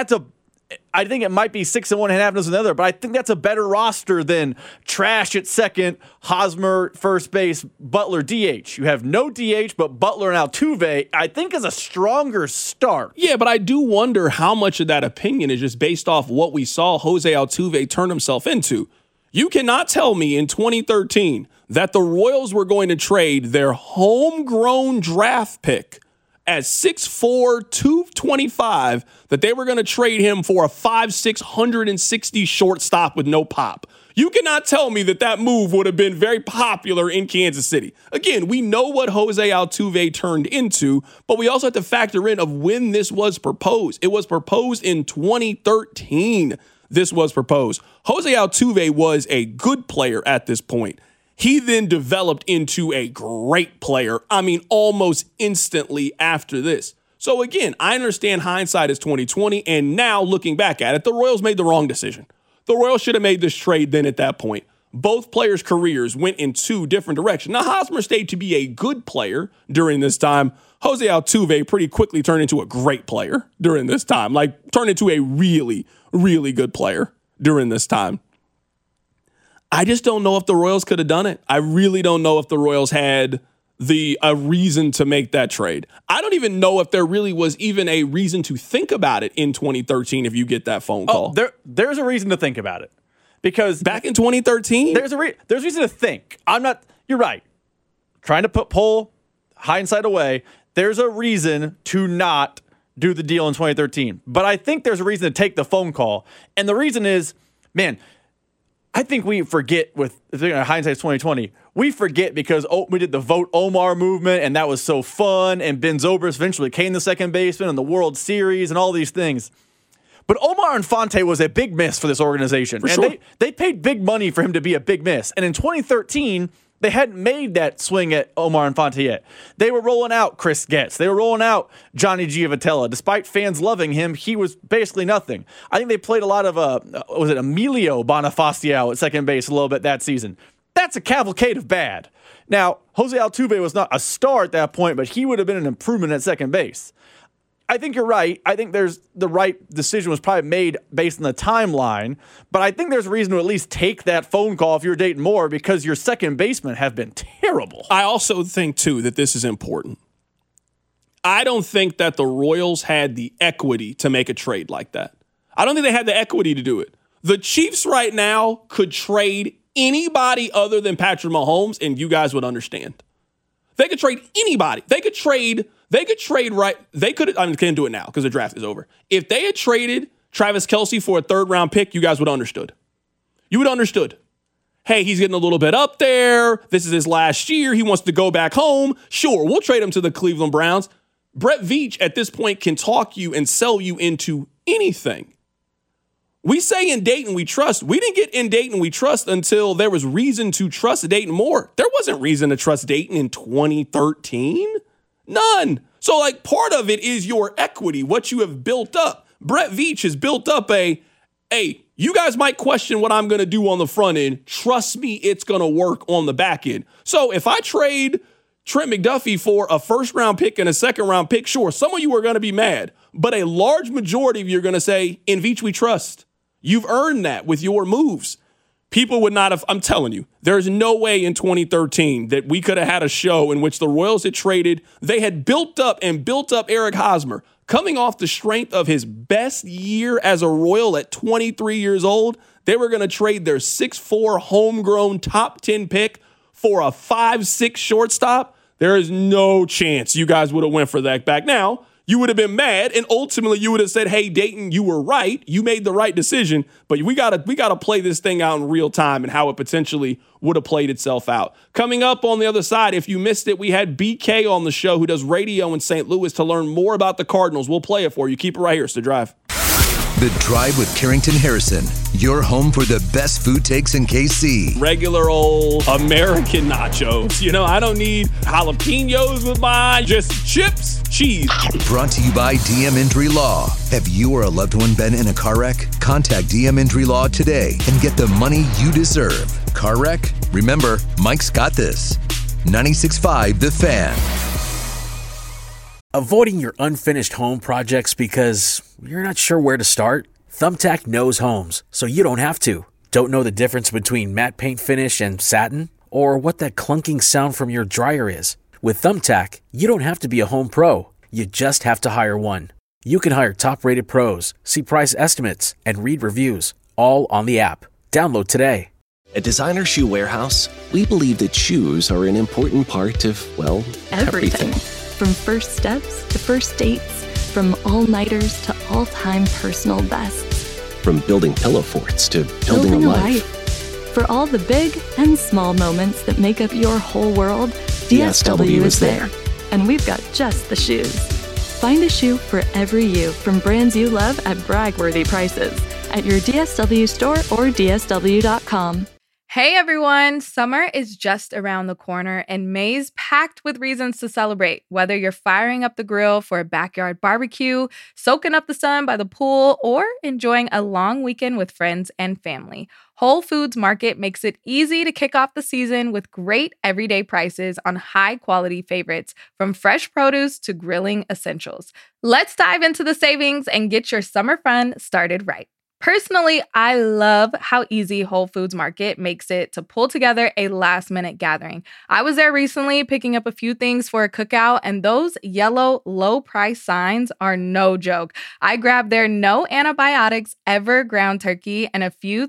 it might be 6 and 1 and half dozen another, but I think that's a better roster than trash at second, Hosmer first base, Butler DH. You have no DH, but Butler and Altuve, I think, is a stronger start. Yeah, but I do wonder how much of that opinion is just based off what we saw Jose Altuve turn himself into. You cannot tell me in 2013 that the Royals were going to trade their homegrown draft pick at 6'4", 225, that they were going to trade him for a 5'6", 160 shortstop with no pop. You cannot tell me that move would have been very popular in Kansas City. Again, we know what Jose Altuve turned into, but we also have to factor in of when this was proposed. It was proposed in 2013. This was proposed. Jose Altuve was a good player at this point. He then developed into a great player, I mean, almost instantly after this. So again, I understand hindsight is 2020, and now looking back at it, the Royals made the wrong decision. The Royals should have made this trade then at that point. Both players' careers went in 2 different directions. Now, Hosmer stayed to be a good player during this time. Jose Altuve pretty quickly turned into a great player during this time, like turned into a really, really good player during this time. I just don't know if the Royals could have done it. I really don't know if the Royals had a reason to make that trade. I don't even know if there really was even a reason to think about it in 2013 if you get that phone call. There's a reason to think about it. Because back in 2013? There's reason to think. You're right. Trying to pull hindsight away. There's a reason to not do the deal in 2013. But I think there's a reason to take the phone call. And the reason is, man, I think we forget with hindsight 2020. We forget because we did the Vote Omar movement, and that was so fun. And Ben Zobrist eventually became the second baseman in the World Series and all these things. But Omar Infante was a big miss for this organization. And sure. They paid big money for him to be a big miss. And in 2013, they hadn't made that swing at Omar Infante yet. They were rolling out Chris Getz. They were rolling out Johnny Giavotella. Despite fans loving him, he was basically nothing. I think they played a lot of, Emilio Bonifacio at second base a little bit that season. That's a cavalcade of bad. Now, Jose Altuve was not a star at that point, but he would have been an improvement at second base. I think you're right. I think the right decision was probably made based on the timeline, but I think there's a reason to at least take that phone call if you're Dayton Moore because your second basemen have been terrible. I also think, too, that this is important. I don't think that the Royals had the equity to make a trade like that. I don't think they had the equity to do it. The Chiefs right now could trade anybody other than Patrick Mahomes, and you guys would understand. They could trade anybody. They could can't do it now because the draft is over. If they had traded Travis Kelce for a 3rd-round pick, you guys would have understood. You would have understood. hey, he's getting a little bit up there. This is his last year. He wants to go back home. Sure, we'll trade him to the Cleveland Browns. Brett Veach at this point can talk you and sell you into anything. We say in Dayton we trust. We didn't get in Dayton we trust until there was reason to trust Dayton more. There wasn't reason to trust Dayton in 2013. None. So like part of it is your equity, what you have built up. Brett Veach has built up hey, you guys might question what I'm going to do on the front end. Trust me, it's going to work on the back end. So if I trade Trent McDuffie for a first-round pick and a second-round pick, sure, some of you are going to be mad, but a large majority of you are going to say, in Veach we trust. You've earned that with your moves. People would not have, I'm telling you, there's no way in 2013 that we could have had a show in which the Royals had traded. They had built up Eric Hosmer. Coming off the strength of his best year as a Royal at 23 years old, they were going to trade their 6'4" homegrown top 10 pick for a 5'6" shortstop. There is no chance you guys would have went for that back. Now, you would have been mad, and ultimately you would have said, hey, Dayton, you were right. You made the right decision, but we gotta play this thing out in real time and how it potentially would have played itself out. Coming up on the other side, if you missed it, we had BK on the show who does radio in St. Louis to learn more about the Cardinals. We'll play it for you. Keep it right here. It's The Drive. The Drive with Carrington Harrison, your home for the best food takes in KC. Regular old American nachos. You know, I don't need jalapenos with mine, just chips, cheese. Brought to you by DM Injury Law. Have you or a loved one been in a car wreck? Contact DM Injury Law today and get the money you deserve. Car wreck? Remember, Mike's got this. 96.5 The Fan. Avoiding your unfinished home projects because you're not sure where to start? Thumbtack knows homes, so you don't have to. Don't know the difference between matte paint finish and satin? Or what that clunking sound from your dryer is? With Thumbtack, you don't have to be a home pro. You just have to hire one. You can hire top-rated pros, see price estimates, and read reviews, all on the app. Download today. At Designer Shoe Warehouse, we believe that shoes are an important part of, well, everything. From first steps to first dates, from all-nighters to all-time personal bests. From building pillow forts to building a life. For all the big and small moments that make up your whole world, DSW is there. And we've got just the shoes. Find a shoe for every you from brands you love at brag-worthy prices at your DSW store or DSW.com. Hey everyone, summer is just around the corner and May's packed with reasons to celebrate. Whether you're firing up the grill for a backyard barbecue, soaking up the sun by the pool, or enjoying a long weekend with friends and family, Whole Foods Market makes it easy to kick off the season with great everyday prices on high-quality favorites, from fresh produce to grilling essentials. Let's dive into the savings and get your summer fun started right. Personally, I love how easy Whole Foods Market makes it to pull together a last-minute gathering. I was there recently picking up a few things for a cookout, and those yellow low-price signs are no joke. I grabbed their no antibiotics ever ground turkey and a few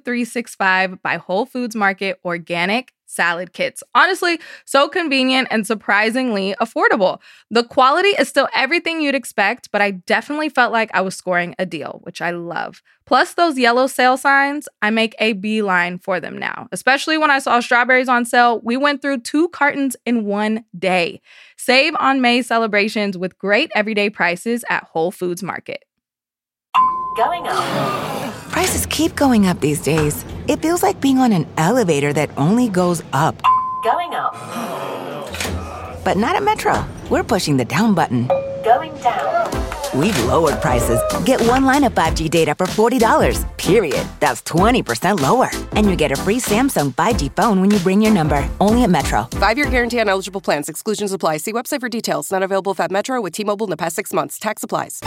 365 by Whole Foods Market organic salad kits. Honestly, so convenient and surprisingly affordable. The quality is still everything you'd expect, but I definitely felt like I was scoring a deal, which I love. Plus those yellow sale signs, I make a beeline for them now. Especially when I saw strawberries on sale, we went through 2 cartons in one day. Save on May celebrations with great everyday prices at Whole Foods Market. Going up. Prices keep going up these days. It feels like being on an elevator that only goes up. Going up. But not at Metro. We're pushing the down button. Going down. We've lowered prices. Get one line of 5G data for $40, period. That's 20% lower. And you get a free Samsung 5G phone when you bring your number. Only at Metro. 5-year guarantee on eligible plans. Exclusions apply. See website for details. Not available at Metro with T-Mobile in the past 6 months. Tax applies.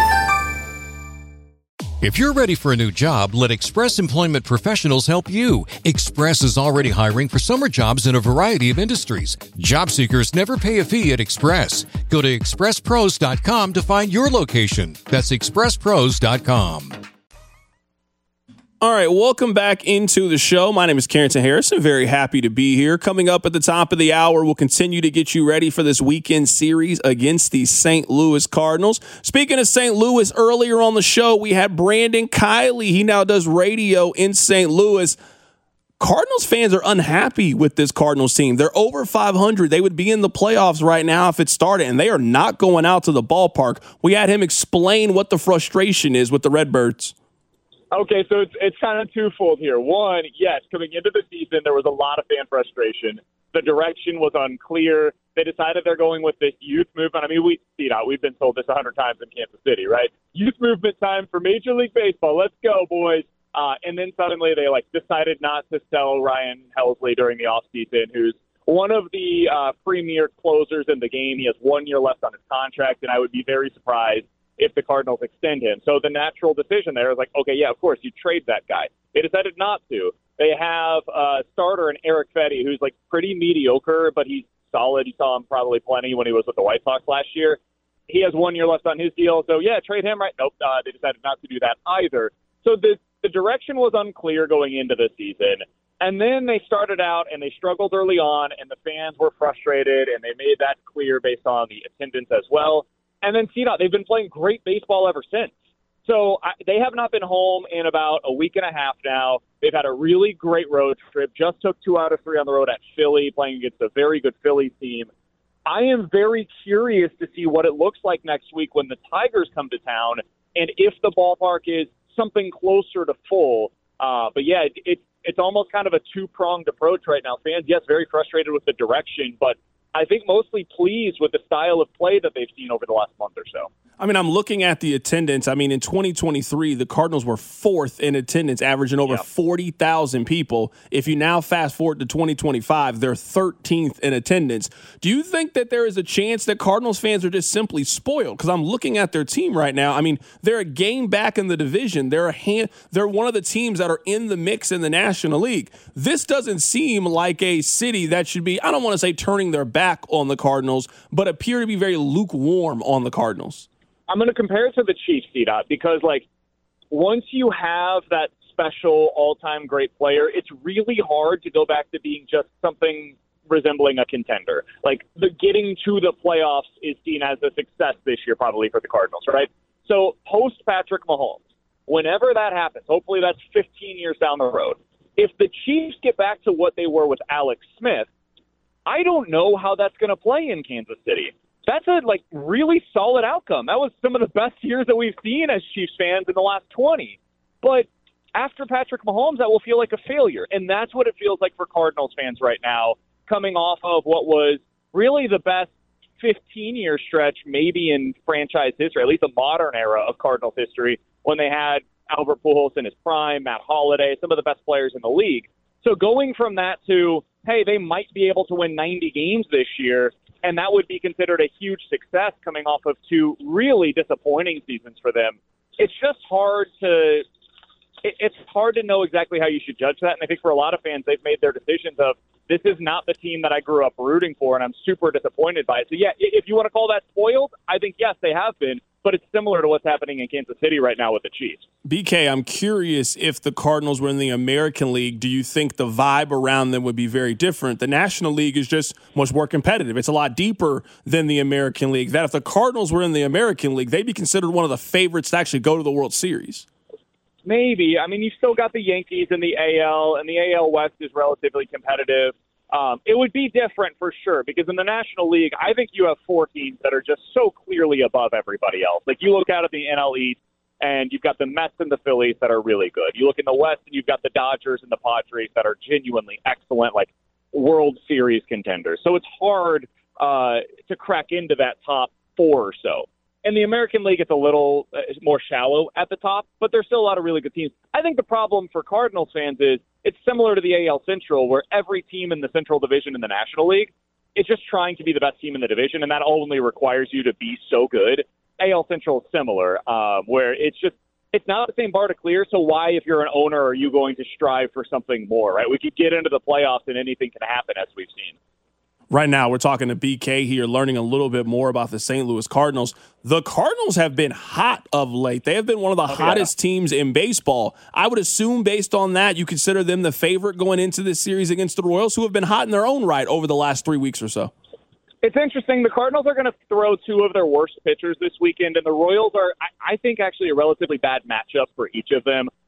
If you're ready for a new job, let Express Employment Professionals help you. Express is already hiring for summer jobs in a variety of industries. Job seekers never pay a fee at Express. Go to expresspros.com to find your location. That's expresspros.com. All right, welcome back into the show. My name is Carrington Harrison. Very happy to be here. Coming up at the top of the hour, we'll continue to get you ready for this weekend series against the St. Louis Cardinals. Speaking of St. Louis, earlier on the show, we had Brandon Kiley. He now does radio in St. Louis. Cardinals fans are unhappy with this Cardinals team. They're over 500. They would be in the playoffs right now if it started, and they are not going out to the ballpark. We had him explain what the frustration is with the Redbirds. Okay, so it's kind of twofold here. One, yes, coming into the season, there was a lot of fan frustration. The direction was unclear. They decided they're going with this youth movement. I mean, we've been told this 100 times in Kansas City, right? Youth movement time for Major League Baseball. Let's go, boys. And then suddenly they decided not to sell Ryan Helsley during the offseason, who's one of the premier closers in the game. He has 1 year left on his contract, and I would be very surprised if the Cardinals extend him. So the natural decision there is okay, yeah, of course, you trade that guy. They decided not to. They have a starter in Eric Fetty, who's pretty mediocre, but he's solid. You saw him probably plenty when he was with the White Sox last year. He has 1 year left on his deal. So, yeah, trade him, right? Nope, they decided not to do that either. So the direction was unclear going into the season. And then they started out and they struggled early on, and the fans were frustrated, and they made that clear based on the attendance as well. And then they've been playing great baseball ever since. So they have not been home in about a week and a half now. They've had a really great road trip, just took 2 out of 3 on the road at Philly, playing against a very good Phillies team. I am very curious to see what it looks like next week when the Tigers come to town and if the ballpark is something closer to full. But, yeah, it's almost kind of a two-pronged approach right now. Fans, yes, very frustrated with the direction, but I think mostly pleased with the style of play that they've seen over the last month or so. I mean, I'm looking at the attendance. I mean, in 2023, the Cardinals were 4th in attendance, averaging over 40,000 people. If you now fast forward to 2025, they're 13th in attendance. Do you think that there is a chance that Cardinals fans are just simply spoiled? Because I'm looking at their team right now. I mean, they're a game back in the division. They're one of the teams that are in the mix in the National League. This doesn't seem like a city that should be, I don't want to say turning their back on the Cardinals, but appear to be very lukewarm on the Cardinals. I'm going to compare it to the Chiefs, C-Dot, because, once you have that special all-time great player, it's really hard to go back to being just something resembling a contender. The getting to the playoffs is seen as a success this year probably for the Cardinals, right? So post-Patrick Mahomes, whenever that happens, hopefully that's 15 years down the road, if the Chiefs get back to what they were with Alex Smith, I don't know how that's going to play in Kansas City. That's a really solid outcome. That was some of the best years that we've seen as Chiefs fans in the last 20. But after Patrick Mahomes, that will feel like a failure. And that's what it feels like for Cardinals fans right now, coming off of what was really the best 15-year stretch maybe in franchise history, at least a modern era of Cardinals history, when they had Albert Pujols in his prime, Matt Holliday, some of the best players in the league. So going from that to, hey, they might be able to win 90 games this year, and that would be considered a huge success coming off of 2 really disappointing seasons for them. It's just hard to know exactly how you should judge that. And I think for a lot of fans, they've made their decisions of, this is not the team that I grew up rooting for, and I'm super disappointed by it. So, yeah, if you want to call that spoiled, I think, yes, they have been. But it's similar to what's happening in Kansas City right now with the Chiefs. BK, I'm curious, if the Cardinals were in the American League, do you think the vibe around them would be very different? The National League is just much more competitive. It's a lot deeper than the American League. That if the Cardinals were in the American League, they'd be considered one of the favorites to actually go to the World Series. Maybe. I mean, you've still got the Yankees in the AL, and the AL West is relatively competitive. It would be different for sure, because in the National League, I think you have 4 teams that are just so clearly above everybody else. You look out at the NL East, and you've got the Mets and the Phillies that are really good. You look in the West, and you've got the Dodgers and the Padres that are genuinely excellent, World Series contenders. So it's hard to crack into that top 4 or so. In the American League, it's a little more shallow at the top, but there's still a lot of really good teams. I think the problem for Cardinals fans is it's similar to the AL Central, where every team in the Central Division in the National League is just trying to be the best team in the division, and that only requires you to be so good. AL Central is similar, where it's not the same bar to clear, so why, if you're an owner, are you going to strive for something more, right? We could get into the playoffs and anything can happen, as we've seen. Right now, we're talking to BK here, learning a little bit more about the St. Louis Cardinals. The Cardinals have been hot of late. They have been one of the hottest teams in baseball. I would assume, based on that, you consider them the favorite going into this series against the Royals, who have been hot in their own right over the last 3 weeks or so. It's interesting. The Cardinals are going to throw 2 of their worst pitchers this weekend, and the Royals are, I think, actually a relatively bad matchup for each of them.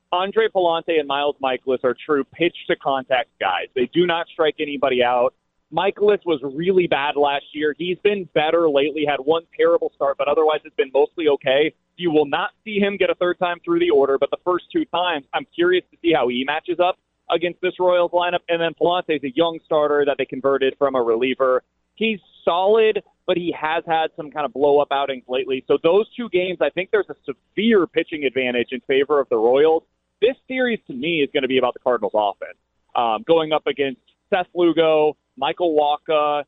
Andre Palante and Miles Michaelis are true pitch-to-contact guys. They do not strike anybody out. Michaelis was really bad last year. He's been better lately, had one terrible start, but otherwise has been mostly okay. You will not see him get a third time through the order, but the first 2 times, I'm curious to see how he matches up against this Royals lineup. And then Palante's a young starter that they converted from a reliever. He's solid, but he has had some kind of blow-up outings lately. So those 2 games, I think there's a severe pitching advantage in favor of the Royals. This series, to me, is going to be about the Cardinals' offense. Going up against Seth Lugo, Michael Wacha,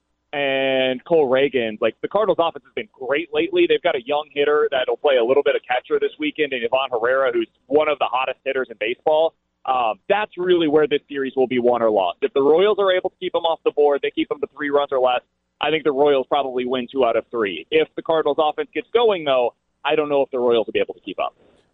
and Cole Reagan. Like, the Cardinals' offense has been great lately. They've got a young hitter that'll play a little bit of catcher this weekend, and Ivan Herrera, who's one of the hottest hitters in baseball. That's really where this series will be won or lost. If the Royals are able to keep them off the board, they keep them to 3 runs or less, I think the Royals probably win 2 out of 3. If the Cardinals' offense gets going, though, I don't know if the Royals will be able to keep up.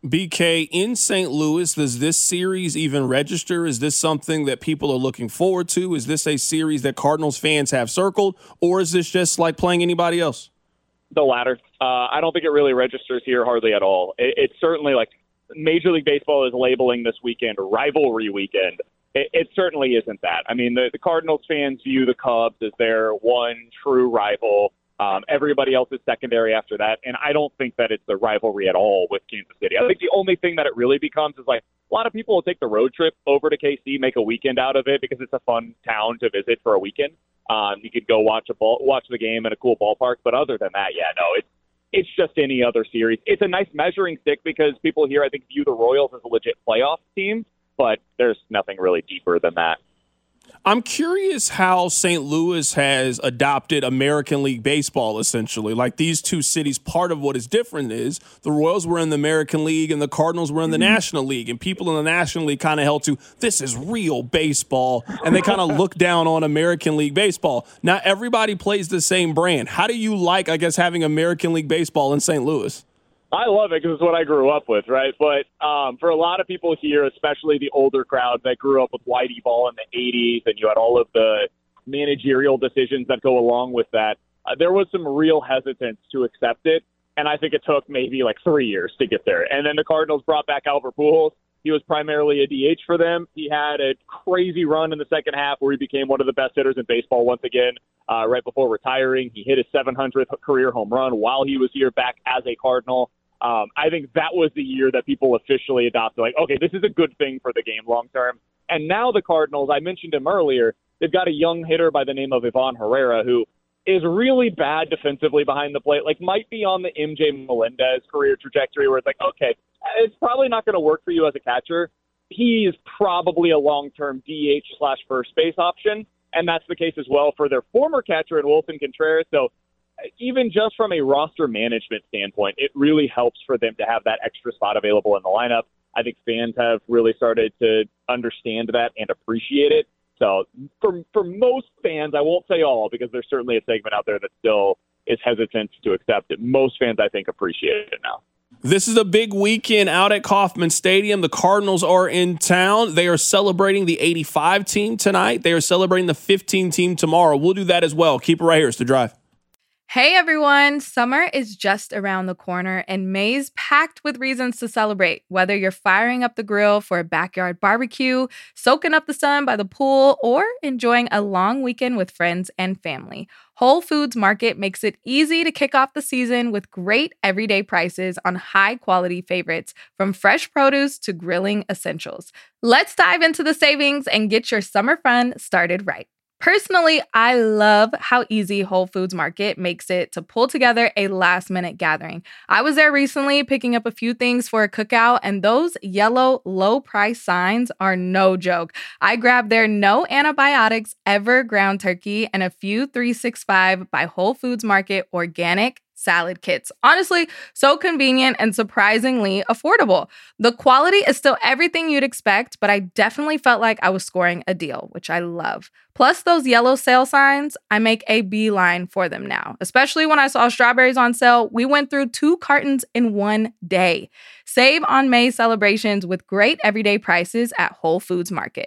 BK, in St. Louis, does this series even register? Is this something that people are looking forward to? Is this a series that Cardinals fans have circled, or is this just like playing anybody else? The latter. I don't think it really registers here hardly at all. It's certainly like Major League Baseball is labeling this weekend rivalry weekend. It certainly isn't that. I mean, the Cardinals fans view the Cubs as their one true rival. Everybody else is secondary after that, and I don't think that it's a rivalry at all with Kansas City. I think the only thing that it really becomes is like a lot of people will take the road trip over to KC, make a weekend out of it because it's a fun town to visit for a weekend. You could go watch the game in a cool ballpark, but other than that, yeah, no, it's just any other series. It's a nice measuring stick because people here, I think, view the Royals as a legit playoff team, but there's nothing really deeper than that. I'm curious how St. Louis has adopted American League Baseball, essentially. Like, these 2 cities, part of what is different is the Royals were in the American League and the Cardinals were in the National League. And people in the National League kind of held to, this is real baseball. And they kind of look down on American League Baseball. Now, everybody plays the same brand. How do you like, I guess, having American League Baseball in St. Louis? I love it because it's what I grew up with, right? But for a lot of people here, especially the older crowd that grew up with Whitey Ball in the 80s, and you had all of the managerial decisions that go along with that, there was some real hesitance to accept it. And I think it took maybe like 3 years to get there. And then the Cardinals brought back Albert Pujols. He was primarily a DH for them. He had a crazy run in the second half where he became one of the best hitters in baseball once again, right before retiring. He hit his 700th career home run while he was here back as a Cardinal. I think that was the year that people officially adopted, like, okay, this is a good thing for the game long term. And now the Cardinals, I mentioned him earlier, they've got a young hitter by the name of Ivan Herrera who is really bad defensively behind the plate, like might be on the MJ Melendez career trajectory where it's like, okay, it's probably not going to work for you as a catcher. He is probably a long-term DH/first base option, and that's the case as well for their former catcher in Wilson Contreras. So even just from a roster management standpoint, it really helps for them to have that extra spot available in the lineup. I think fans have really started to understand that and appreciate it. So for most fans, I won't say all because there's certainly a segment out there that still is hesitant to accept it. Most fans, I think, appreciate it now. This is a big weekend out at Kauffman Stadium. The Cardinals are in town. They are celebrating the 85 team tonight. They are celebrating the 15 team tomorrow. We'll do that as well. Keep it right here. It's The Drive. Hey everyone, summer is just around the corner and May's packed with reasons to celebrate. Whether you're firing up the grill for a backyard barbecue, soaking up the sun by the pool, or enjoying a long weekend with friends and family, Whole Foods Market makes it easy to kick off the season with great everyday prices on high-quality favorites, from fresh produce to grilling essentials. Let's dive into the savings and get your summer fun started right. Personally, I love how easy Whole Foods Market makes it to pull together a last-minute gathering. I was there recently picking up a few things for a cookout, and those yellow low-price signs are no joke. I grabbed their no antibiotics ever ground turkey and a few 365 by Whole Foods Market organic salad kits. Honestly, so convenient and surprisingly affordable. The quality is still everything you'd expect, but I definitely felt like I was scoring a deal, which I love. Plus those yellow sale signs, I make a beeline for them now. Especially when I saw strawberries on sale, we went through 2 cartons in one day. Save on May celebrations with great everyday prices at Whole Foods Market.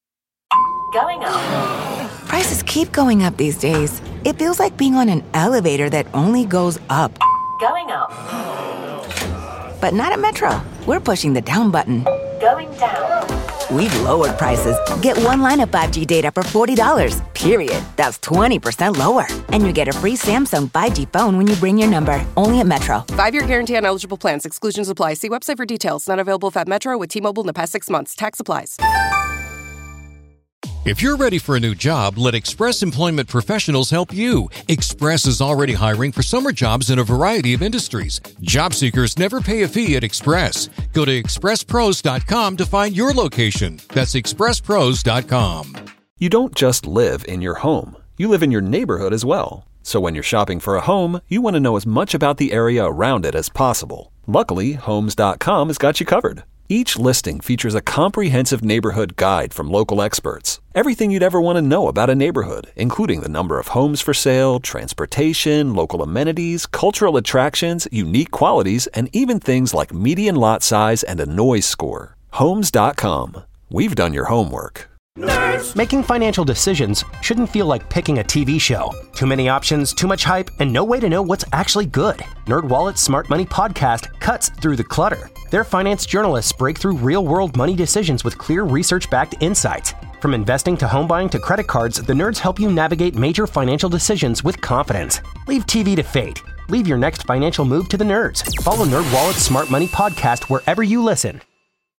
Going up. Prices keep going up these days. It feels like being on an elevator that only goes up. Going up. But not at Metro. We're pushing the down button. Going We've lowered prices. Get one line of 5G data for $40, period. That's 20% lower. And you get a free Samsung 5G phone when you bring your number. Only at Metro. 5-year guarantee on eligible plans. Exclusions apply. See website for details. Not available at Metro with T-Mobile in the past 6 months. Tax applies. If you're ready for a new job, let Express Employment Professionals help you. Express is already hiring for summer jobs in a variety of industries. Job seekers never pay a fee at Express. Go to expresspros.com to find your location. That's expresspros.com. You don't just live in your home. You live in your neighborhood as well. So when you're shopping for a home, you want to know as much about the area around it as possible. Luckily, Homes.com has got you covered. Each listing features a comprehensive neighborhood guide from local experts. Everything you'd ever want to know about a neighborhood, including the number of homes for sale, transportation, local amenities, cultural attractions, unique qualities, and even things like median lot size and a noise score. Homes.com. We've done your homework. Nerds. Making financial decisions shouldn't feel like picking a TV show. Too many options, too much hype, and no way to know what's actually good. NerdWallet's Smart Money podcast cuts through the clutter. Their finance journalists break through real-world money decisions with clear research-backed insights. From investing to home buying to credit cards, the nerds help you navigate major financial decisions with confidence. Leave TV to fate. Leave your next financial move to the nerds. Follow NerdWallet's Smart Money podcast wherever you listen.